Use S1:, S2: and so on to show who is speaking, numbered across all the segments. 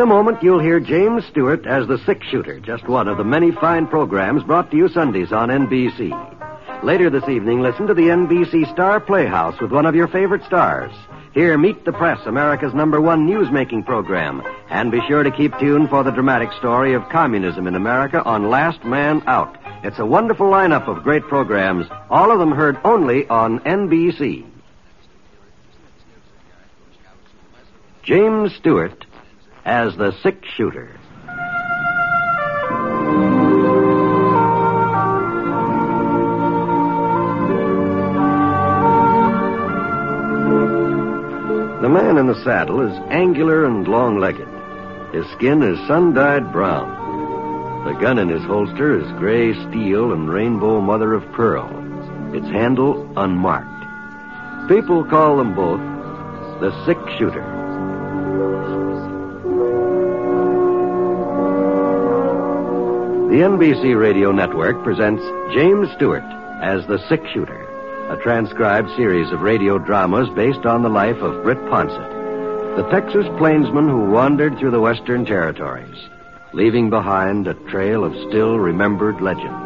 S1: a moment, you'll hear James Stewart as the six-shooter, just one of the many fine programs brought to you Sundays on NBC. Later this evening, listen to the NBC Star Playhouse with one of your favorite stars. Here, Meet the Press, America's #1 news-making program. And be sure to keep tuned for the dramatic story of communism in America on Last Man Out. It's a wonderful lineup of great programs, all of them heard only on NBC. James Stewart as the six-shooter. The man in the saddle is angular and long-legged. His skin is sun-dyed brown. The gun in his holster is gray steel and rainbow mother of pearl. Its handle unmarked. People call them both the six-shooter. The NBC Radio Network presents James Stewart as the six-shooter, a transcribed series of radio dramas based on the life of Britt Ponsett, the Texas plainsman who wandered through the Western Territories, leaving behind a trail of still remembered legends.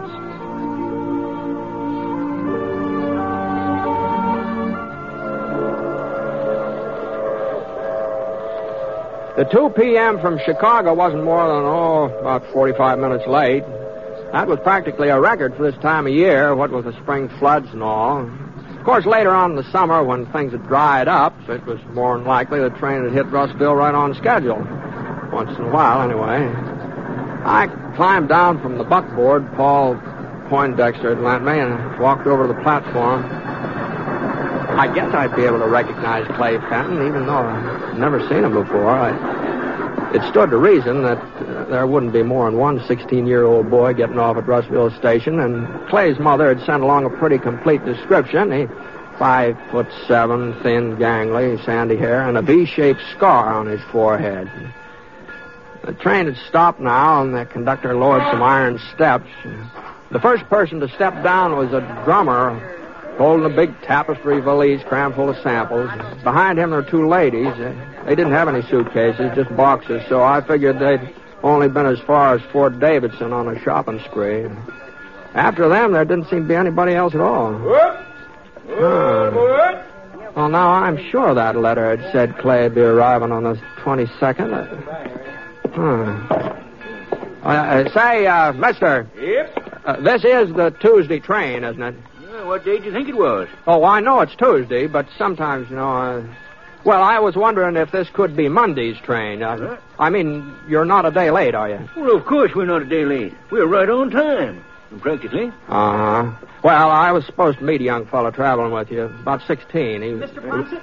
S2: The 2 p.m. from Chicago wasn't more than, about 45 minutes late. That was practically a record for this time of year, what with the spring floods and all. Of course, later on in the summer, when things had dried up, it was more than likely the train had hit Russville right on schedule. Once in a while, anyway. I climbed down from the buckboard Paul Poindexter had lent me and walked over to the platform. I guess I'd be able to recognize Clay Fenton, even though I'd never seen him before. It stood to reason that there wouldn't be more than one 16-year-old boy getting off at Russville Station, and Clay's mother had sent along a pretty complete description. He 5'7", thin, gangly, sandy hair, and a V-shaped scar on his forehead. The train had stopped now, and the conductor lowered some iron steps. The first person to step down was a drummer holding a big tapestry valise crammed full of samples. Behind him there were 2 ladies. They didn't have any suitcases, just boxes, so I figured they'd only been as far as Fort Davidson on a shopping spree. After them, there didn't seem to be anybody else at all. Well, now, I'm sure that letter had said Clay'd be arriving on the 22nd. Say, mister.
S3: Yep?
S2: This is the Tuesday train, isn't it?
S3: What day do you think it was?
S2: Oh, I know it's Tuesday, but sometimes, well, I was wondering if this could be Monday's train. I mean, you're not a day late, are you?
S3: Well, of course we're not a day late. We're right on time, practically.
S2: Uh-huh. Well, I was supposed to meet a young fellow traveling with you, about 16.
S4: Mr. Ponsett?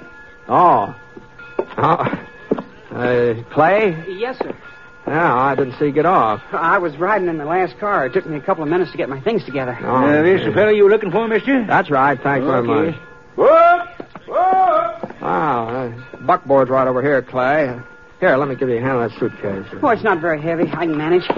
S2: Clay?
S4: Yes, sir.
S2: Yeah, I didn't see you get off.
S4: I was riding in the last car. It took me a couple of minutes to get my things together.
S3: This the fellow you were looking for, mister?
S2: That's right. Thanks very much. Buckboard's right over here, Clay. Here, let me give you a hand of that suitcase.
S4: Oh, it's not very heavy. I can manage.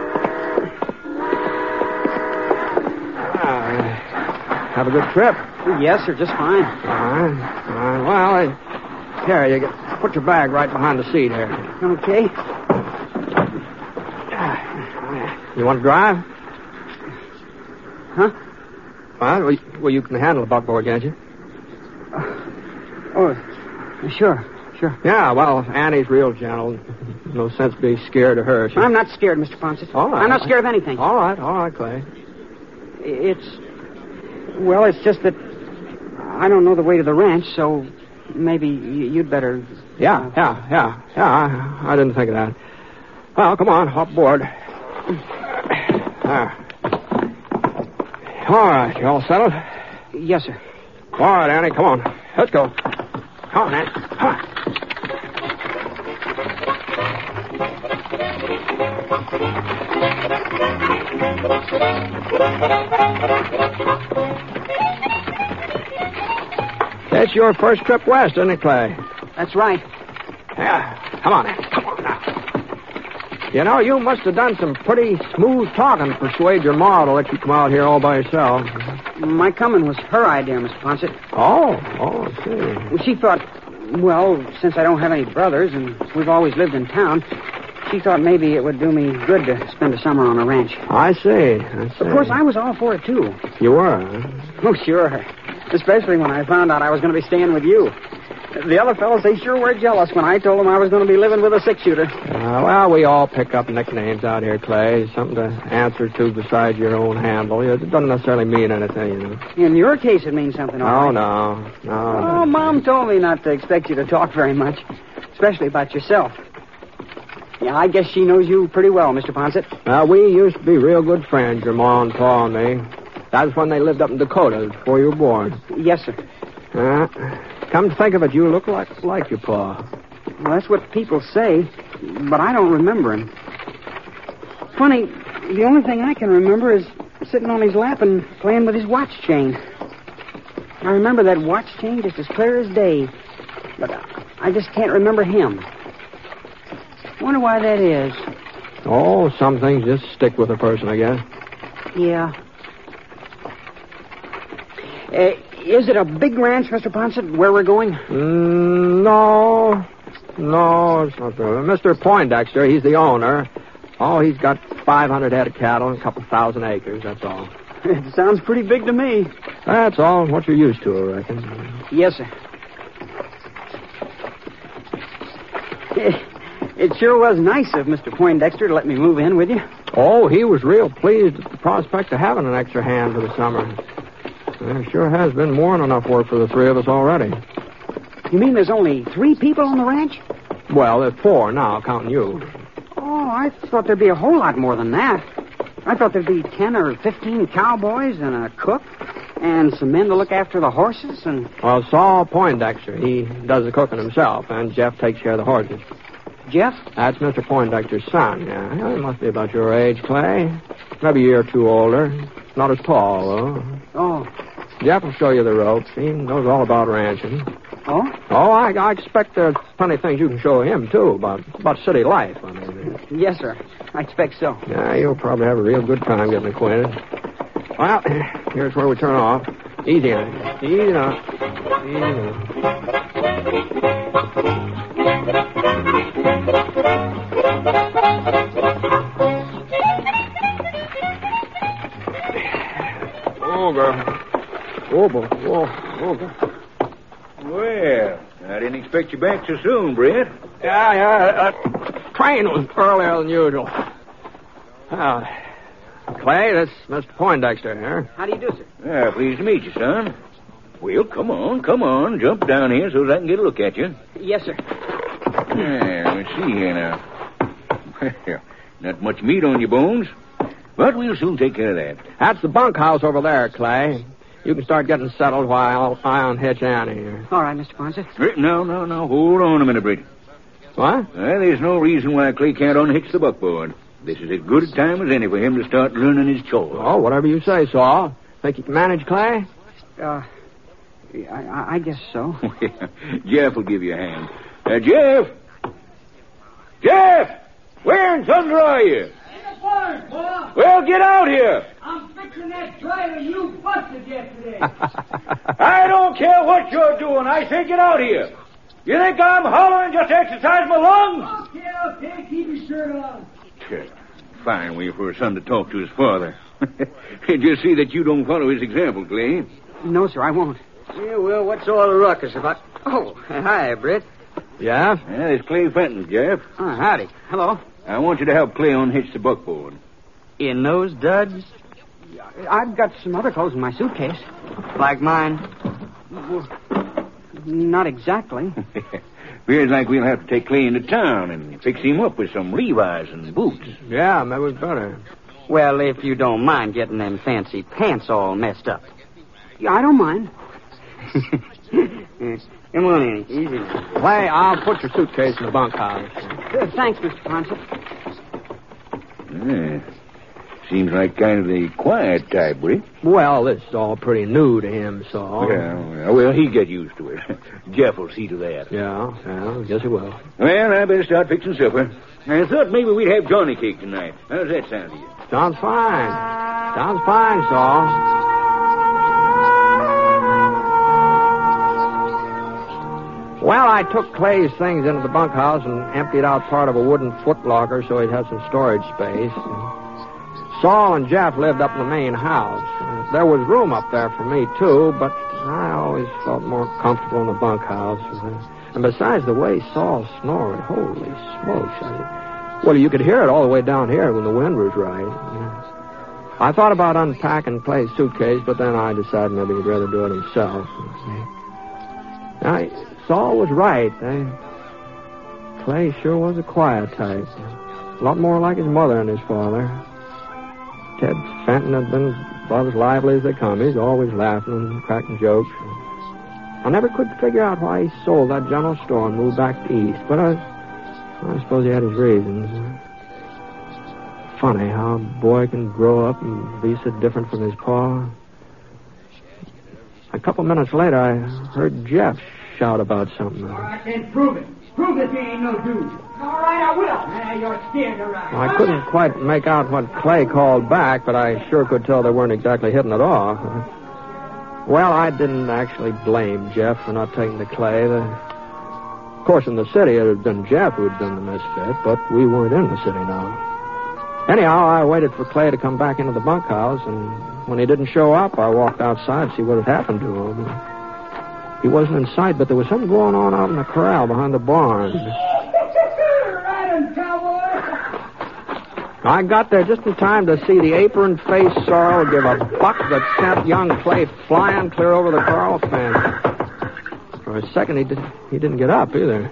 S2: Have a good trip.
S4: Yes, sir. Just fine.
S2: All right. Well, here, put your bag right behind the seat here.
S4: Okay.
S2: You want to drive?
S4: Huh?
S2: Well, you can handle the buckboard, can't you?
S4: Sure.
S2: Yeah, well, Annie's real gentle. No sense being scared of her.
S4: I'm not scared, Mr. Ponsett.
S2: All right.
S4: I'm not scared of anything.
S2: All right, Clay.
S4: It's just that I don't know the way to the ranch, so maybe you'd better...
S2: Yeah. I didn't think of that. Well, come on, hop aboard. All right, you all settled?
S4: Yes, sir.
S2: All right, Annie, come on. Let's go. Come on, Annie. Come on. That's your first trip west, isn't it, Clay?
S4: That's right.
S2: Yeah. Come on, Annie. Come on now. You know, you must have done some pretty smooth talking to persuade your ma to let you come out here all by yourself.
S4: My coming was her idea, Mr. Ponsett.
S2: Oh, I see.
S4: She thought, well, since I don't have any brothers and we've always lived in town, She thought maybe it would do me good to spend a summer on a ranch.
S2: I see.
S4: Of course, I was all for it, too.
S2: You were, huh?
S4: Oh, sure. Especially when I found out I was going to be staying with you. The other fellows, they sure were jealous when I told them I was going to be living with a six-shooter.
S2: Well, we all pick up nicknames out here, Clay. Something to answer to besides your own handle. It doesn't necessarily mean anything, you know.
S4: In your case, it means something, all right.
S2: No.
S4: Oh, Mom told me not to expect you to talk very much, especially about yourself. Yeah, I guess she knows you pretty well, Mr. Ponset.
S2: We used to be real good friends, your Ma and Pa and me. That was when they lived up in Dakota before you were born.
S4: Yes, sir.
S2: Come to think of it, you look like your Pa.
S4: Well, that's what people say, but I don't remember him. Funny, the only thing I can remember is sitting on his lap and playing with his watch chain. I remember that watch chain just as clear as day, but I just can't remember him. Wonder why that is.
S2: Oh, some things just stick with a person, I guess.
S4: Yeah. Is it a big ranch, Mr. Ponset, where we're going?
S2: No, it's not good. Mr. Poindexter, he's the owner. Oh, he's got 500 head of cattle and a couple thousand acres, that's all.
S4: It sounds pretty big to me.
S2: That's all. What you're used to, I reckon.
S4: Yes, sir. It sure was nice of Mr. Poindexter to let me move in with you.
S2: Oh, he was real pleased at the prospect of having an extra hand for the summer. There sure has been more than enough work for the three of us already.
S4: You mean there's only 3 people on the ranch?
S2: Well, there's 4 now, counting you.
S4: Oh, I thought there'd be a whole lot more than that. I thought there'd be 10 or 15 cowboys and a cook and some men to look after the horses and...
S2: Well, Saul Poindexter, he does the cooking himself, and Jeff takes care of the horses.
S4: Jeff?
S2: That's Mr. Poindexter's son, yeah. He must be about your age, Clay. Maybe a year or 2 older. Not as tall, though.
S4: Oh.
S2: Jeff will show you the ropes. He knows all about ranching.
S4: Oh?
S2: Oh, I expect there's plenty of things you can show him, too, about city life. I mean.
S4: Yes, sir. I expect so.
S2: Yeah, you'll probably have a real good time getting acquainted. Well, here's where we turn off. Easy on it. Easy now. Oh, girl. Oh, boy. Oh, girl.
S3: Well, I didn't expect you back so soon, Brett.
S2: Yeah. Train was earlier than usual. Clay, this is Mr. Poindexter here.
S4: How do you do, sir?
S3: Pleased to meet you, son. Well, come on. Jump down here so that I can get a look at you.
S4: Yes, sir.
S3: Let's see here now. Well, not much meat on your bones, but we'll soon take care of that.
S2: That's the bunkhouse over there, Clay. You can start getting settled while I unhitch Annie here.
S4: All right, Mr. Ponset.
S3: No. Hold on a minute, Brett.
S2: What?
S3: There's no reason why Clay can't unhitch the buckboard. This is as good a time as any for him to start learning his chores.
S2: Oh, whatever you say, Saul. Think you can manage, Clay?
S4: I guess so.
S3: Jeff will give you a hand. Jeff! Where in thunder are you?
S5: In the barn, Pa.
S3: Well, get out here.
S5: I'm fixing that trailer you busted yesterday.
S3: I don't care what you're doing. I say get out here. You think I'm hollering just to exercise my lungs?
S5: Okay. Keep your shirt on.
S3: Fine way for a son to talk to his father. Just see that you don't follow his example, Clay.
S4: No, sir, I won't.
S6: Yeah, well, what's all the ruckus about? Oh, hi, Britt.
S2: Yeah?
S3: It's Clay Fenton, Jeff.
S4: Oh, howdy. Hello.
S3: I want you to help Clay unhitch the buckboard.
S6: In those duds?
S4: I've got some other clothes in my suitcase.
S6: Like mine?
S4: Well, not exactly.
S3: Feels like we'll have to take Clay into town and fix him up with some Levi's and boots.
S2: Yeah, maybe it's better.
S6: Well, if you don't mind getting them fancy pants all messed up.
S4: Yeah, I don't mind.
S6: Come on in. Easy.
S2: Clay, I'll put your suitcase in the bunkhouse.
S4: Thanks, Mr. Ponset.
S3: Seems like kind of the quiet type, Britt.
S2: Well, this is all pretty new to him, Saul.
S3: Well, he'll get used to it. Jeff will see to that.
S2: Yeah, I guess he will.
S3: Well, I better start fixing supper. I thought maybe we'd have Johnny cake tonight. How's that sound to you?
S2: Sounds fine, Saul. Well, I took Clay's things into the bunkhouse and emptied out part of a wooden footlocker so he'd have some storage space. Saul and Jeff lived up in the main house. There was room up there for me, too, but I always felt more comfortable in the bunkhouse. And besides, the way Saul snored, holy smokes. Well, you could hear it all the way down here when the wind was right. I thought about unpacking Clay's suitcase, but then I decided maybe he'd rather do it himself. Saul was right. Clay sure was a quiet type. A lot more like his mother and his father. Ted Fenton had been about as lively as they come. He's always laughing and cracking jokes. I never could figure out why he sold that general store and moved back east, but I suppose he had his reasons. Funny how a boy can grow up and be so different from his pa. A couple minutes later, I heard Jeff shout about something.
S5: I can't prove it. Prove that you ain't no dude. All right, I will. You're scared to ride.
S2: I couldn't quite make out what Clay called back, but I sure could tell they weren't exactly hitting it off. Well, I didn't actually blame Jeff for not taking the Clay. Of course, in the city, it had been Jeff who had been the misfit, but we weren't in the city now. Anyhow, I waited for Clay to come back into the bunkhouse, and when he didn't show up, I walked outside to see what had happened to him. He wasn't in sight, but there was something going on out in the corral behind the barn.
S5: Ride him, cowboy!
S2: I got there just in time to see the apron-faced sorrel give a buck that sent young Clay flying clear over the corral fence. For a second, he didn't get up either.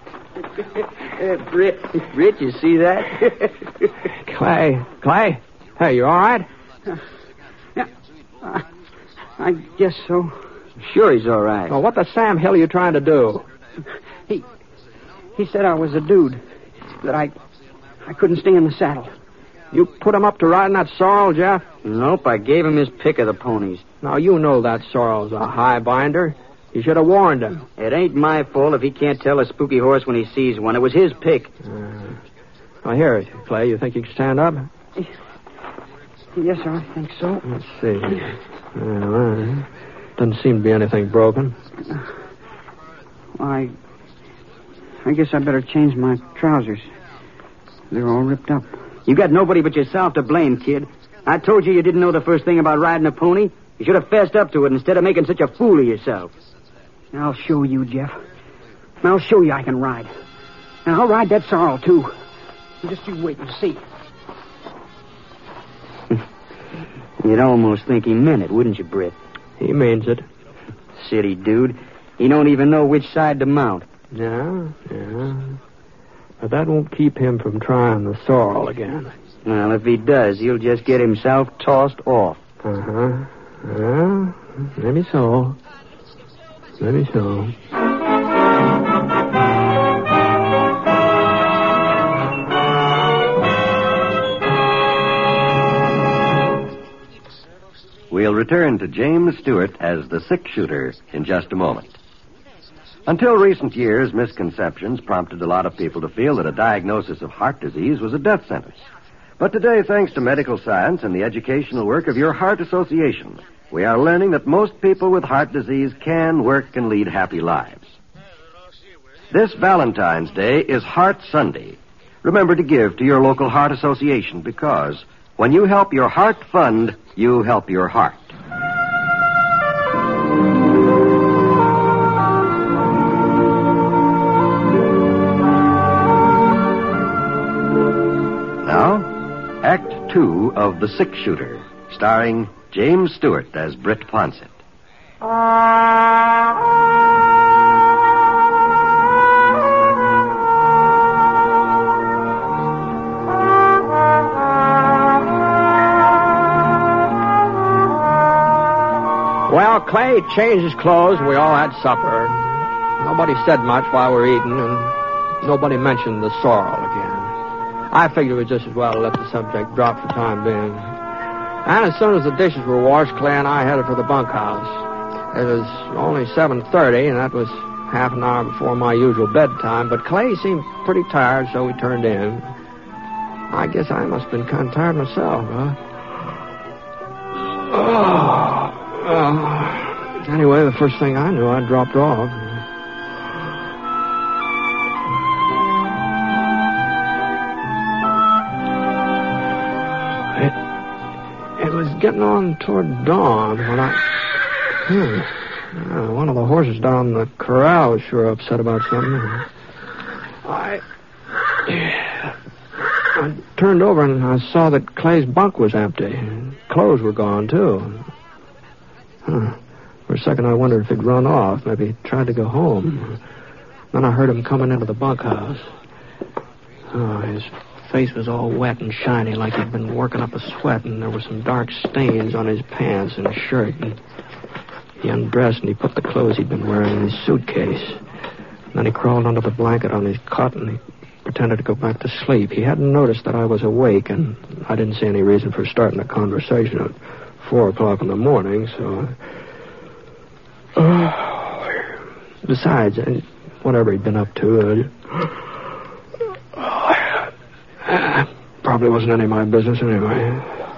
S6: Rich, you see that?
S2: Clay, hey, you all right?
S4: Yeah, I guess so.
S6: Sure he's all right.
S2: Well, what the Sam Hill are you trying to do?
S4: He said I was a dude, that I couldn't stay in the saddle.
S2: You put him up to riding that sorrel, Jeff?
S6: Nope, I gave him his pick of the ponies.
S2: Now, you know that sorrel's a high binder. You should have warned him.
S6: It ain't my fault if he can't tell a spooky horse when he sees one. It was his pick.
S2: Now, here, Clay, you think you can stand up?
S4: Yes, sir, I think so.
S2: Let's see. Well, doesn't seem to be anything broken.
S4: I guess I better change my trousers. They're all ripped up.
S6: You got nobody but yourself to blame, kid. I told you didn't know the first thing about riding a pony. You should have fessed up to it instead of making such a fool of yourself.
S4: I'll show you, Jeff. I'll show you I can ride. And I'll ride that sorrel, too. Just you wait and see.
S6: You'd almost think he meant it, wouldn't you, Britt?
S2: He means it.
S6: City dude. He don't even know which side to mount.
S2: Yeah. But that won't keep him from trying the sorrel again.
S6: Well, if he does, he'll just get himself tossed off.
S2: Uh-huh. Well, maybe so.
S1: We'll return to James Stewart as the six-shooter in just a moment. Until recent years, misconceptions prompted a lot of people to feel that a diagnosis of heart disease was a death sentence. But today, thanks to medical science and the educational work of your Heart Association, we are learning that most people with heart disease can work and lead happy lives. This Valentine's Day is Heart Sunday. Remember to give to your local Heart Association because when you help your heart fund, you help your heart. Now, Act 2 of The Six-Shooter, starring James Stewart as Britt Ponsett.
S2: Well, Clay changed his clothes, and we all had supper. Nobody said much while we were eating, and nobody mentioned the sorrel again. I figured we'd just as well let the subject drop for the time being. And as soon as the dishes were washed, Clay and I headed for the bunkhouse. It was only 7:30, and that was half an hour before my usual bedtime, but Clay seemed pretty tired, so we turned in. I guess I must have been kind of tired myself, huh? Anyway, the first thing I knew, I dropped off. It was getting on toward dawn when one of the horses down the corral was sure upset about something. I turned over and I saw that Clay's bunk was empty. Clothes were gone, too. For a second, I wondered if he'd run off. Maybe he tried to go home. Then I heard him coming into the bunkhouse. His face was all wet and shiny like he'd been working up a sweat, and there were some dark stains on his pants and shirt. And he undressed and he put the clothes he'd been wearing in his suitcase. And then he crawled under the blanket on his cot and he pretended to go back to sleep. He hadn't noticed that I was awake, and I didn't see any reason for starting a conversation at 4 o'clock in the morning, so... Besides, whatever he'd been up to, probably wasn't any of my business anyway.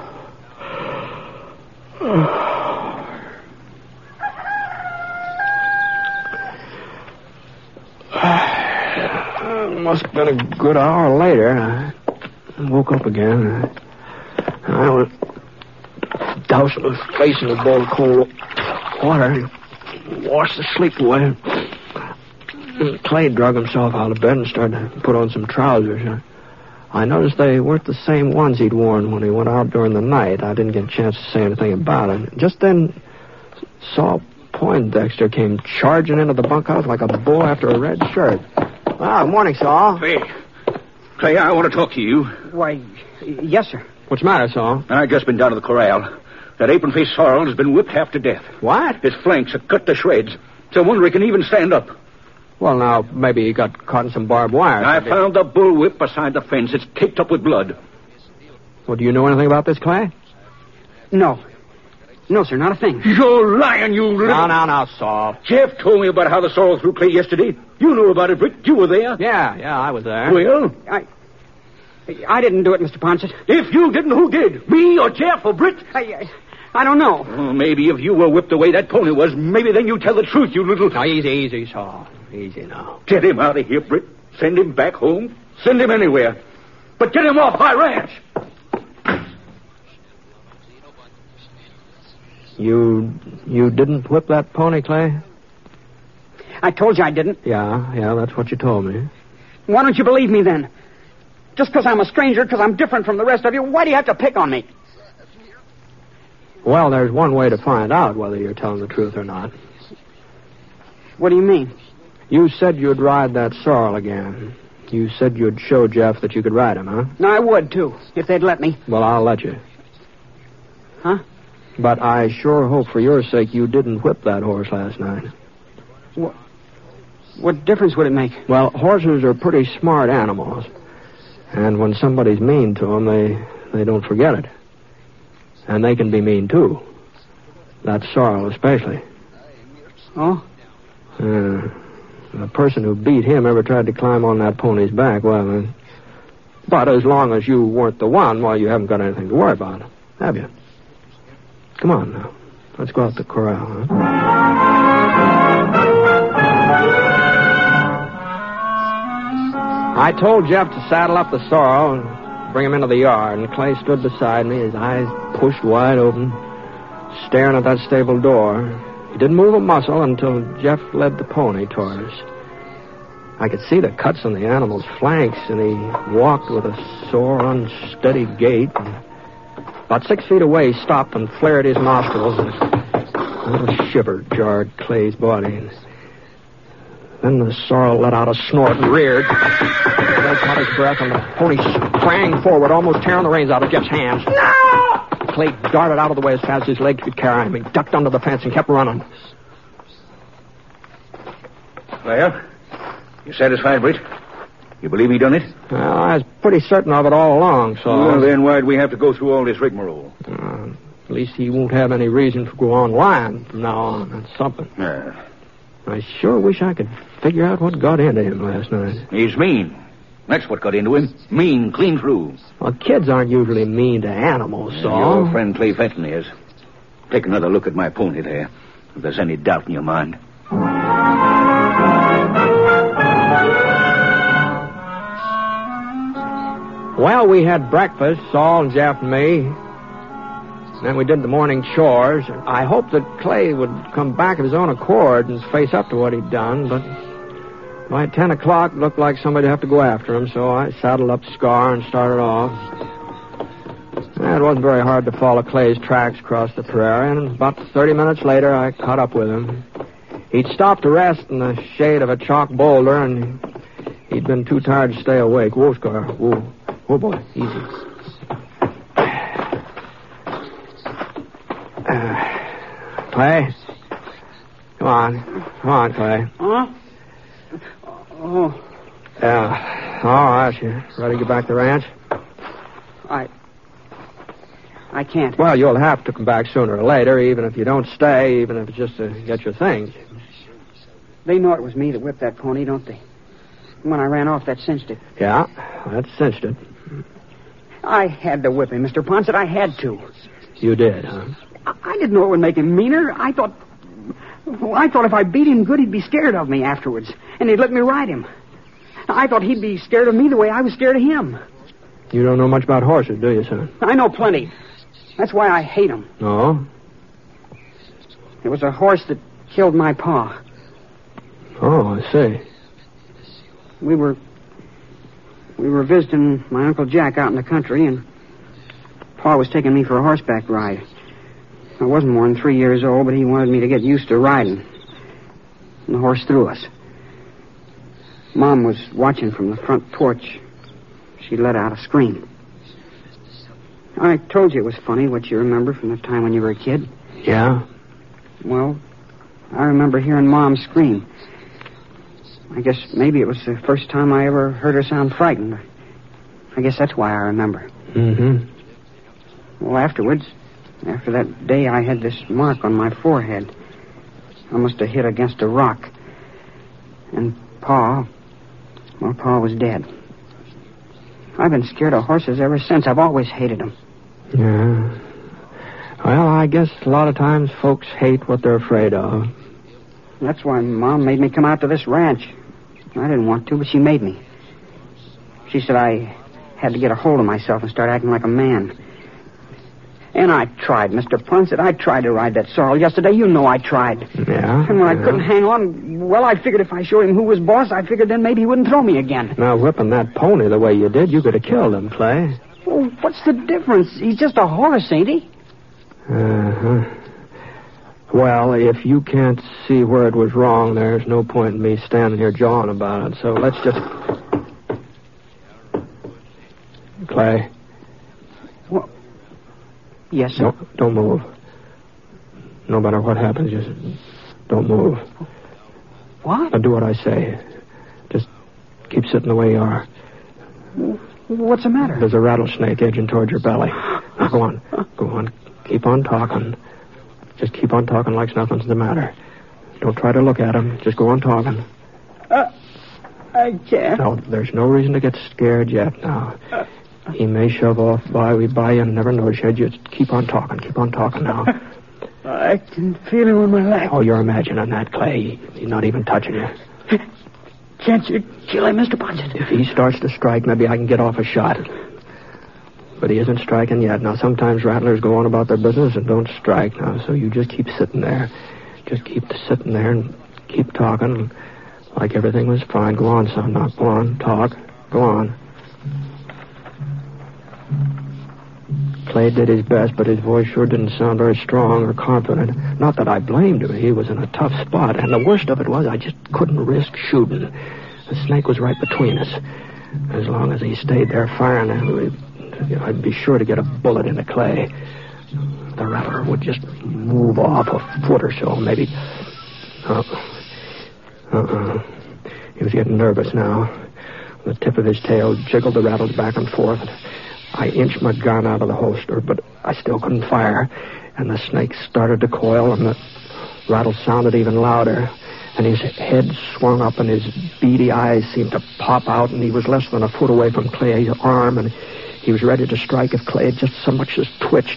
S2: Must have been a good hour later. I woke up again. I was doused my face in a bowl of cold water and washed the sleep away. Clay drug himself out of bed and started to put on some trousers. I noticed they weren't the same ones he'd worn when he went out during the night. I didn't get a chance to say anything about it. Just then, saw Poindexter came charging into the bunkhouse like a bull after a red shirt. Good morning, Saul.
S3: Clay, I want to talk to you.
S4: Why, yes, sir.
S2: What's the matter, Saul?
S3: I just been down to the corral. That apron-faced sorrel has been whipped half to death.
S2: What?
S3: His flanks are cut to shreds. It's a wonder he can even stand up.
S2: Well, now, maybe he got caught in some barbed wire.
S3: I found the bullwhip beside the fence. It's caked up with blood.
S2: Well, do you know anything about this, Clay?
S4: No. No, sir, not a thing.
S3: You're lying, you little...
S2: No, Saul.
S3: Jeff told me about how the sorrel threw Clay yesterday. You knew about it, Britt. You were there.
S2: Yeah, I was there.
S3: Well?
S4: I didn't do it, Mr. Ponset.
S3: If you didn't, who did? Me or Jeff or Britt?
S4: I don't know.
S3: Oh, maybe if you were whipped the way that pony was, maybe then you tell the truth, you little...
S2: Now, easy, Saul. Easy now.
S3: Get him out of here, Britt. Send him back home. Send him anywhere. But get him off my ranch.
S2: You didn't whip that pony, Clay?
S4: I told you I didn't.
S2: Yeah, that's what you told me.
S4: Why don't you believe me then? Just because I'm a stranger, because I'm different from the rest of you, why do you have to pick on me?
S2: Well, there's one way to find out whether you're telling the truth or not.
S4: What do you mean?
S2: You said you'd ride that sorrel again. You said you'd show Jeff that you could ride him, huh?
S4: No, I would, too, if they'd let me.
S2: Well, I'll let you.
S4: Huh?
S2: But I sure hope for your sake you didn't whip that horse last night.
S4: What difference would it make?
S2: Well, horses are pretty smart animals. And when somebody's mean to them, they don't forget it. And they can be mean, too. That sorrel especially.
S4: Oh?
S2: The person who beat him ever tried to climb on that pony's back. Well, but as long as you weren't the one, well, you haven't got anything to worry about, have you? Come on now. Let's go out to the corral, huh? I told Jeff to saddle up the sorrel and bring him into the yard, and Clay stood beside me, his eyes pushed wide open, staring at that stable door. He didn't move a muscle until Jeff led the pony toward us. I could see the cuts on the animal's flanks, and he walked with a sore, unsteady gait. About 6 feet away, he stopped and flared his nostrils, and a little shiver jarred Clay's body. And then the sorrel let out a snort and reared. Clay caught his breath, and the pony sprang forward, almost tearing the reins out of Jeff's hands. No! Clay darted out of the way as fast as his legs could carry him. He ducked under the fence and kept running.
S3: Well, you satisfied, Britt? You believe he done it?
S2: Well, I was pretty certain of it all along, so...
S3: Well, then why'd we have to go through all this rigmarole?
S2: At least he won't have any reason to go on lying from now on. That's something. I sure wish I could figure out what got into him last night.
S3: He's mean. That's what got into him. Mean, clean through.
S2: Well, kids aren't usually mean to animals, Saul.
S3: Your friend Clay Fenton is. Take another look at my pony there, if there's any doubt in your mind.
S2: Well, we had breakfast, Saul and Jeff and me. Then we did the morning chores. I hoped that Clay would come back of his own accord and face up to what he'd done, but by 10 o'clock, it looked like somebody'd have to go after him, so I saddled up Scar and started off. It wasn't very hard to follow Clay's tracks across the prairie, and about 30 minutes later, I caught up with him. He'd stopped to rest in the shade of a chalk boulder, and he'd been too tired to stay awake. Whoa, Scar. Whoa. Whoa, boy. Easy. Clay? Come on, Clay.
S4: Huh? Oh.
S2: Yeah. All right. You ready to get back to the ranch?
S4: I can't.
S2: Well, you'll have to come back sooner or later, even if you don't stay, even if it's just to get your things.
S4: They know it was me that whipped that pony, don't they? When I ran off, that cinched it.
S2: Yeah, that cinched it.
S4: I had to whip him, Mr. Ponset. I had to.
S2: You did, huh?
S4: I didn't know it would make him meaner. I thought if I beat him good, he'd be scared of me afterwards, and he'd let me ride him. I thought he'd be scared of me the way I was scared of him.
S2: You don't know much about horses, do you, son?
S4: I know plenty. That's why I hate him.
S2: Oh?
S4: It was a horse that killed my pa.
S2: Oh, I see.
S4: We were visiting my Uncle Jack out in the country, and Pa was taking me for a horseback ride. I wasn't more than 3 years old, but he wanted me to get used to riding. And the horse threw us. Mom was watching from the front porch. She let out a scream. I told you it was funny what you remember from the time when you were a kid.
S2: Yeah?
S4: Well, I remember hearing Mom scream. I guess maybe it was the first time I ever heard her sound frightened. I guess that's why I remember.
S2: Mm-hmm.
S4: Well, afterwards, after that day, I had this mark on my forehead. I must have hit against a rock. And Pa was dead. I've been scared of horses ever since. I've always hated them.
S2: Yeah. Well, I guess a lot of times folks hate what they're afraid of.
S4: That's why Mom made me come out to this ranch. I didn't want to, but she made me. She said I had to get a hold of myself and start acting like a man. And I tried, Mr. Ponset. I tried to ride that sorrel yesterday. You know I tried.
S2: Yeah?
S4: And when I couldn't hang on, well, I figured if I showed him who was boss, I figured then maybe he wouldn't throw me again.
S2: Now, whipping that pony the way you did, you could have killed him, Clay.
S4: Well, what's the difference? He's just a horse, ain't he?
S2: Uh-huh. Well, if you can't see where it was wrong, there's no point in me standing here jawing about it. So let's just... Clay.
S4: What? Yes, sir.
S2: Don't move. No matter what happens, just don't move.
S4: What?
S2: Now do what I say. Just keep sitting the way you are.
S4: What's the matter?
S2: There's a rattlesnake edging towards your belly. Now, go on. Go on. Keep on talking. Just keep on talking like nothing's the matter. Don't try to look at him. Just go on talking.
S4: I can't.
S2: No, there's no reason to get scared yet now. He may shove off by you and never notice you. Just keep on talking. Keep on talking now.
S5: I can feel him on my lap.
S2: Oh, you're imagining that, Clay. He's not even touching you.
S5: Can't you kill him, Mr. Ponset?
S2: If he starts to strike, maybe I can get off a shot. But he isn't striking yet. Now, sometimes rattlers go on about their business and don't strike now, so you just keep sitting there. Just keep sitting there and keep talking like everything was fine. Go on, son. Now, go on. Talk. Go on. Clay did his best, but his voice sure didn't sound very strong or confident. Not that I blamed him. He was in a tough spot, and the worst of it was I just couldn't risk shooting. The snake was right between us. As long as he stayed there firing, I'd be sure to get a bullet into Clay. The rattler would just move off a foot or so, maybe. He was getting nervous now. The tip of his tail jiggled the rattles back and forth. I inched my gun out of the holster, but I still couldn't fire. And the snake started to coil, and the rattle sounded even louder. And his head swung up, and his beady eyes seemed to pop out, and he was less than a foot away from Clay's arm, and he was ready to strike if Clay had just so much as twitched.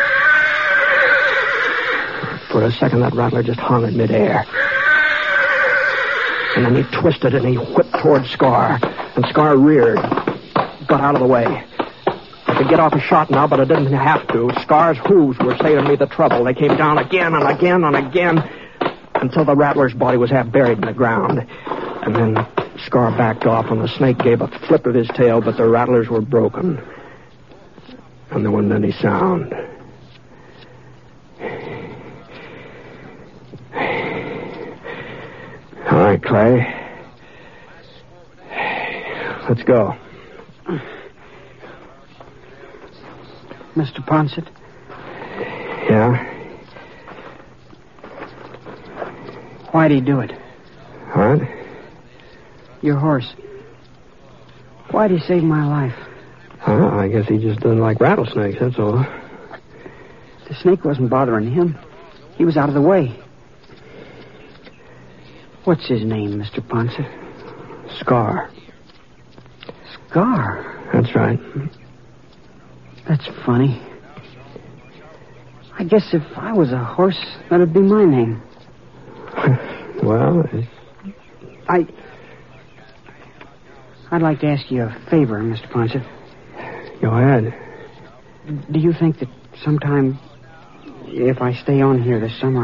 S2: For a second, that rattler just hung in midair. And then he twisted, and he whipped toward Scar, and Scar reared. got out of the way. I could get off a shot now, but I didn't have to. Scar's hooves were saving me the trouble. They came down again and again and again until the rattler's body was half buried in the ground. And then Scar backed off, and the snake gave a flip of his tail, but the rattlers were broken. And there wasn't any sound. All right, Clay. Let's go.
S4: Mr. Ponset?
S2: Yeah?
S4: Why'd he do it?
S2: What?
S4: Your horse. Why'd he save my life?
S2: I guess he just doesn't like rattlesnakes, that's all.
S4: The snake wasn't bothering him. He was out of the way. What's his name, Mr. Ponset?
S2: Scar.
S4: Scar?
S2: That's right.
S4: That's funny. I guess if I was a horse, that'd be my name.
S2: Well,
S4: I'd like to ask you a favor, Mr. Ponset.
S2: Go ahead.
S4: Do you think that sometime, if I stay on here this summer,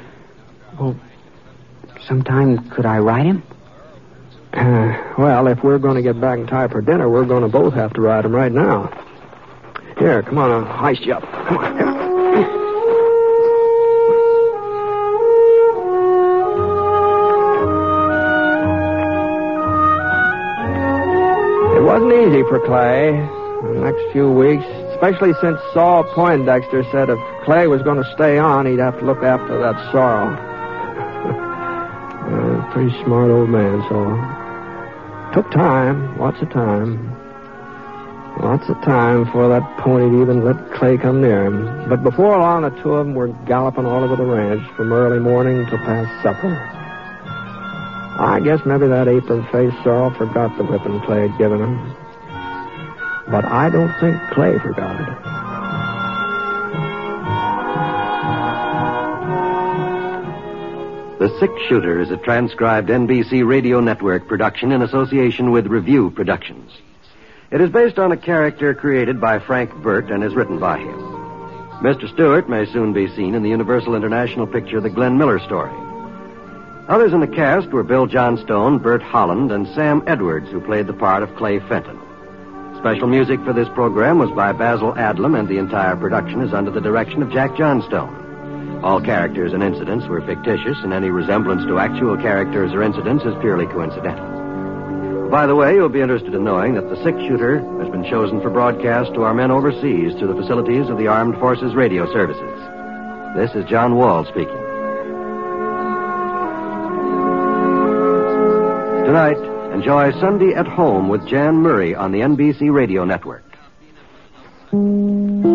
S4: sometime could I ride him?
S2: Well, if we're going to get back in time for dinner, we're going to both have to ride him right now. Here, come on, I'll hoist you up. Come on. Here. It wasn't easy for Clay the next few weeks, especially since Saul Poindexter said if Clay was going to stay on, he'd have to look after that sorrel. Pretty smart old man, Saul. Took time, lots of time. Lots of time for that pony to even let Clay come near him. But before long, the two of them were galloping all over the ranch from early morning till past supper. I guess maybe that apron-faced sorrel forgot the whipping Clay had given him. But I don't think Clay forgot it.
S1: The Six Shooter is a transcribed NBC Radio Network production in association with Review Productions. It is based on a character created by Frank Burt and is written by him. Mr. Stewart may soon be seen in the Universal International picture The Glenn Miller Story. Others in the cast were Bill Johnstone, Bert Holland, and Sam Edwards, who played the part of Clay Fenton. Special music for this program was by Basil Adlam, and the entire production is under the direction of Jack Johnstone. All characters and incidents were fictitious, and any resemblance to actual characters or incidents is purely coincidental. By the way, you'll be interested in knowing that the Six Shooter has been chosen for broadcast to our men overseas through the facilities of the Armed Forces Radio Services. This is John Wall speaking. Tonight, enjoy Sunday at Home with Jan Murray on the NBC Radio Network.